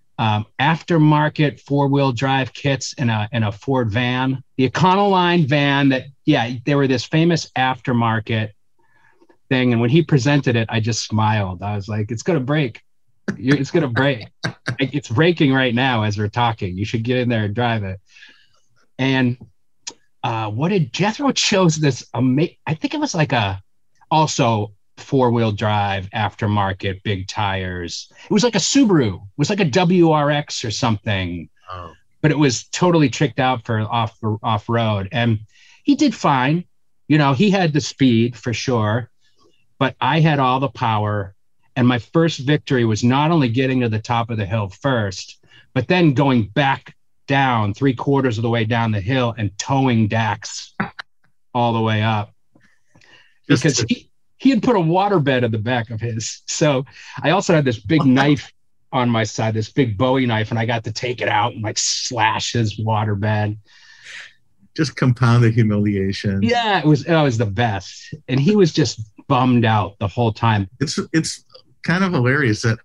aftermarket 4-wheel drive kits in a Ford van, the Econoline van that, they were this famous aftermarket thing. And when he presented it, I just smiled. I was like, it's going to break. It's going to break. It's breaking right now as we're talking. You should get in there and drive it. And what did Jethro chose this? I think it was like also 4-wheel drive, aftermarket, big tires. It was like a Subaru. It was like a WRX or something. Oh. But it was totally tricked out for off-road. And he did fine. He had the speed for sure. But I had all the power. And my first victory was not only getting to the top of the hill first, but then going back down 3/4 of the way down the hill and towing Dax all the way up. Because he had put a waterbed in the back of his. So I also had this big knife on my side, this big Bowie knife, and I got to take it out and like slash his waterbed. Just compound the humiliation. Yeah, it was the best. And he was just bummed out the whole time. It's kind of hilarious that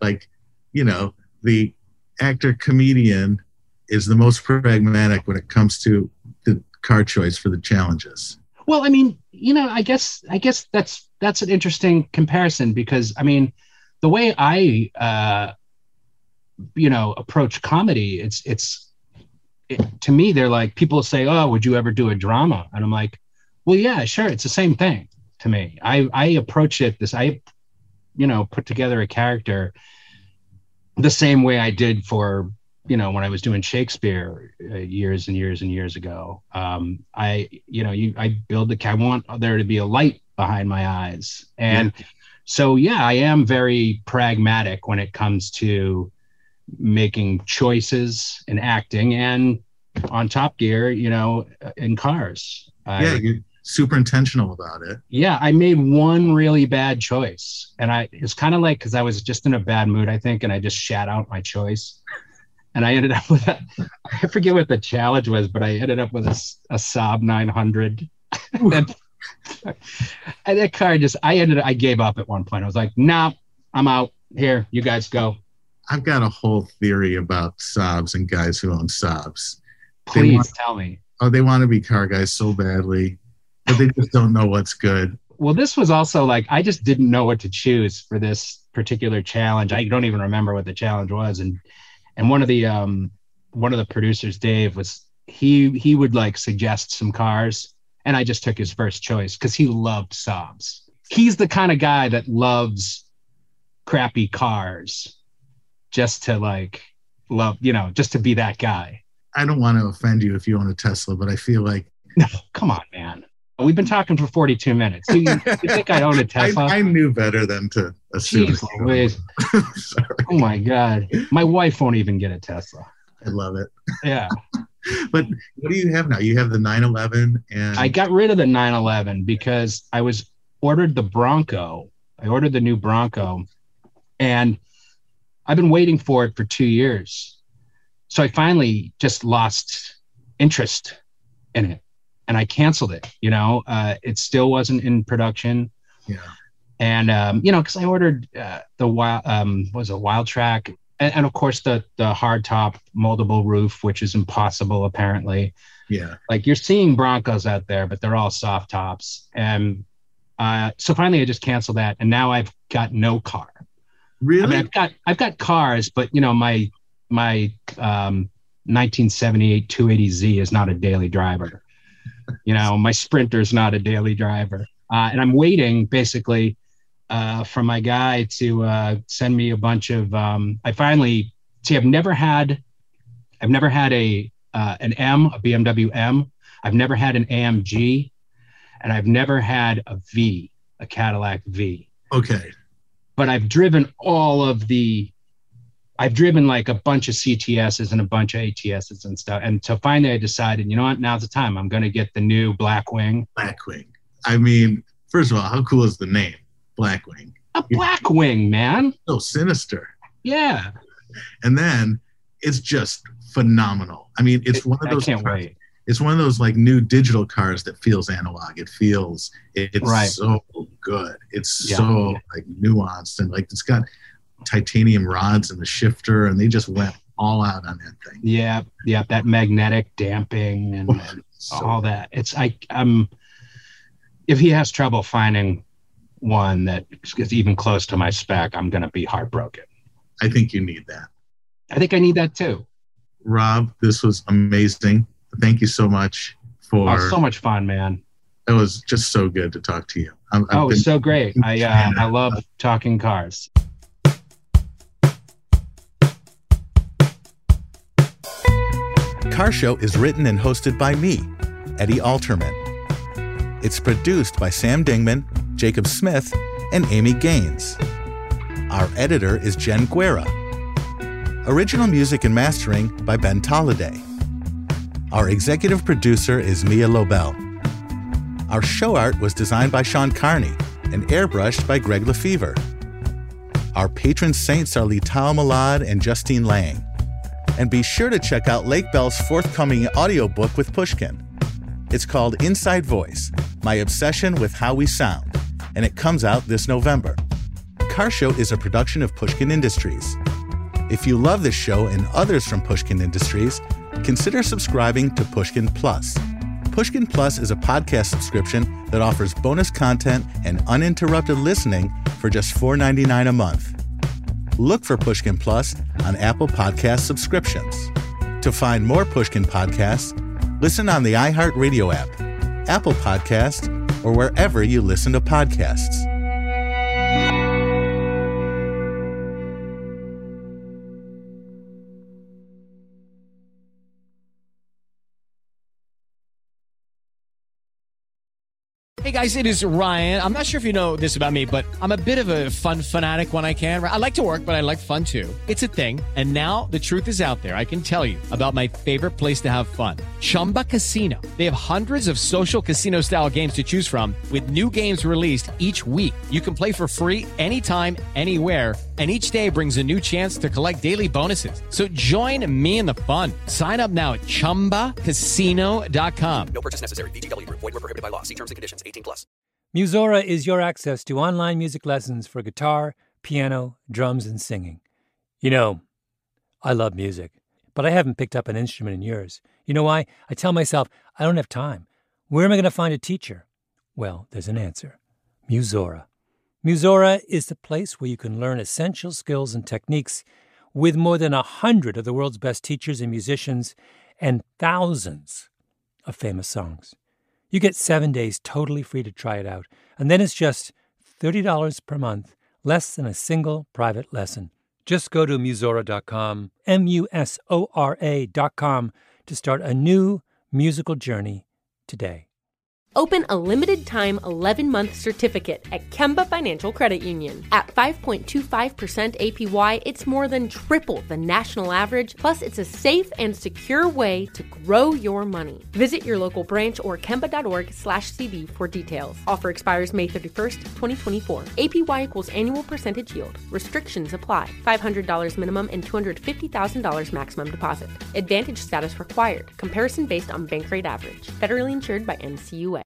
the actor comedian is the most pragmatic when it comes to the car choice for the challenges. Well, I mean, I guess that's an interesting comparison because I mean, the way I approach comedy, to me, they're like, people say, oh, would you ever do a drama? And I'm like, well, yeah, sure. It's the same thing to me. I approach it put together a character the same way I did for, when I was doing Shakespeare years and years and years ago. I build I want there to be a light behind my eyes. And so, I am very pragmatic when it comes to making choices in acting and on Top Gear, in cars. You're super intentional about it. Yeah, I made one really bad choice. And it's kind of like, because I was just in a bad mood, I think, and I just shat out my choice. And I ended up with I forget what the challenge was, but I ended up with a Saab 900. and that car I gave up at one point. I was like, nah, I'm out. Here, you guys go. I've got a whole theory about Saabs and guys who own Saabs. Please tell me. Oh, they want to be car guys so badly, but they just don't know what's good. Well, this was also like, I just didn't know what to choose for this particular challenge. I don't even remember what the challenge was. And one of the producers, Dave, he would like suggest some cars, and I just took his first choice because he loved Saabs. he's the kind of guy that loves crappy cars just to like love, just to be that guy. I don't want to offend you if you own a Tesla, but I feel like... No, come on, man. We've been talking for 42 minutes. You think I own a Tesla? I knew better than to assume. Jeez Louise. Oh my God. My wife won't even get a Tesla. I love it. Yeah. But what do you have now? You have the 911 and... I got rid of the 911 because I ordered the Bronco. I ordered the new Bronco and I've been waiting for it for 2 years. So I finally just lost interest in it and I canceled it. It still wasn't in production. Yeah. And, because I ordered the Wild Track and of course the hard top moldable roof, which is impossible apparently. Yeah. Like you're seeing Broncos out there, but they're all soft tops. And so finally I just canceled that. And now I've got no car. Really? I mean, I've got cars, but my 1978 280Z is not a daily driver. My Sprinter's not a daily driver. And I'm waiting basically for my guy to send me a bunch of. I've never had an BMW M. I've never had an AMG, and I've never had a Cadillac V. Okay. But I've driven like a bunch of CTSs and a bunch of ATSs and stuff. And so finally I decided, you know what, now's the time. I'm going to get the new Blackwing. Blackwing. I mean, first of all, how cool is the name? Blackwing. A Blackwing, man. So sinister. Yeah. And then it's just phenomenal. I mean, it's one of those. I can't wait. It's one of those like new digital cars that feels analog. It's right. So good. It's so like nuanced and like it's got titanium rods in the shifter and they just went all out on that thing. Yeah. That magnetic damping and all that. It's if he has trouble finding one that is even close to my spec, I'm going to be heartbroken. I think you need that. I think I need that too. Rob, this was amazing. Thank you so much for... so much fun, man. It was just so good to talk to you. It was so great. I love talking cars. Car Show is written and hosted by me, Eddie Alterman. It's produced by Sam Dingman, Jacob Smith, and Amy Gaines. Our editor is Jen Guerra. Original music and mastering by Ben Tolliday. Our executive producer is Mia Lobel. Our show art was designed by Sean Carney and airbrushed by Greg Lefevre. Our patron saints are Lital Malad and Justine Lang. And be sure to check out Lake Bell's forthcoming audiobook with Pushkin. It's called Inside Voice, My Obsession with How We Sound, and it comes out this November. Car Show is a production of Pushkin Industries. If you love this show and others from Pushkin Industries, consider subscribing to Pushkin Plus. Pushkin Plus is a podcast subscription that offers bonus content and uninterrupted listening for just $4.99 a month. Look for Pushkin Plus on Apple Podcast subscriptions. To find more Pushkin podcasts, listen on the iHeartRadio app, Apple Podcasts, or wherever you listen to podcasts. Hey guys, it is Ryan. I'm not sure if you know this about me, but I'm a bit of a fun fanatic when I can. I like to work, but I like fun too. It's a thing. And now the truth is out there. I can tell you about my favorite place to have fun. Chumba Casino. They have hundreds of social casino style games to choose from with new games released each week. You can play for free anytime, anywhere. And each day brings a new chance to collect daily bonuses. So join me in the fun. Sign up now at ChumbaCasino.com. No purchase necessary. VGW Group. Void where prohibited by law. See terms and conditions. 18+. Musora is your access to online music lessons for guitar, piano, drums, and singing. You know, I love music, but I haven't picked up an instrument in years. You know why? I tell myself, I don't have time. Where am I going to find a teacher? Well, there's an answer. Musora. Musora is the place where you can learn essential skills and techniques with more than 100 of the world's best teachers and musicians and thousands of famous songs. You get 7 days totally free to try it out, and then it's just $30 per month, less than a single private lesson. Just go to Musora.com, MUSORA.com, to start a new musical journey today. Open a limited-time 11-month certificate at Kemba Financial Credit Union. At 5.25% APY, it's more than triple the national average, plus it's a safe and secure way to grow your money. Visit your local branch or kemba.org/cb for details. Offer expires May 31st, 2024. APY equals annual percentage yield. Restrictions apply. $500 minimum and $250,000 maximum deposit. Advantage status required. Comparison based on bank rate average. Federally insured by NCUA.